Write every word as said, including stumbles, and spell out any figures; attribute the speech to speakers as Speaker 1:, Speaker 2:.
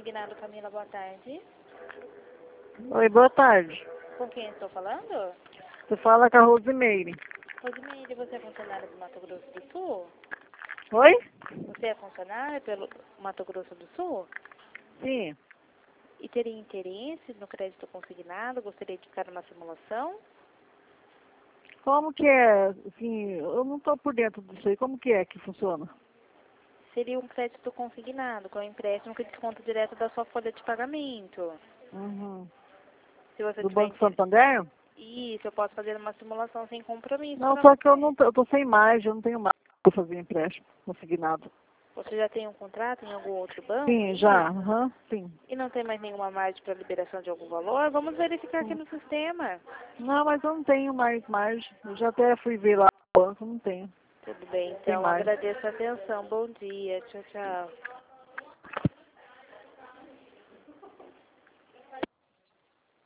Speaker 1: Consignado, Camila, boa tarde.
Speaker 2: Oi, boa tarde.
Speaker 1: Com quem estou falando?
Speaker 2: Você fala com a Rosimeire.
Speaker 1: Rosimeire, você é funcionária do Mato Grosso do Sul?
Speaker 2: Oi?
Speaker 1: Você é funcionária pelo Mato Grosso do Sul?
Speaker 2: Sim.
Speaker 1: E teria interesse no crédito consignado? Gostaria de ficar numa simulação?
Speaker 2: Como que é? Assim, eu não estou por dentro disso aí. Como que é que funciona?
Speaker 1: Seria um crédito consignado, com empréstimo que desconta direto da sua folha de pagamento.
Speaker 2: Uhum.
Speaker 1: Se você
Speaker 2: Do
Speaker 1: tiver
Speaker 2: Banco
Speaker 1: interesse.
Speaker 2: Santander?
Speaker 1: Isso, eu posso fazer uma simulação sem compromisso
Speaker 2: Não,
Speaker 1: para
Speaker 2: só que eu
Speaker 1: você.
Speaker 2: não tô, eu tô sem margem, eu não tenho margem para fazer empréstimo consignado.
Speaker 1: Você já tem um contrato em algum outro banco?
Speaker 2: Sim, já. Aham, sim.
Speaker 1: E não tem mais nenhuma margem para liberação de algum valor? Vamos verificar aqui
Speaker 2: Sim.
Speaker 1: no sistema.
Speaker 2: Não, mas eu não tenho mais margem. Eu já até fui ver lá no banco, não tenho.
Speaker 1: Tudo bem,
Speaker 2: Tem
Speaker 1: então
Speaker 2: mais.
Speaker 1: agradeço a atenção. Bom dia. Tchau, tchau.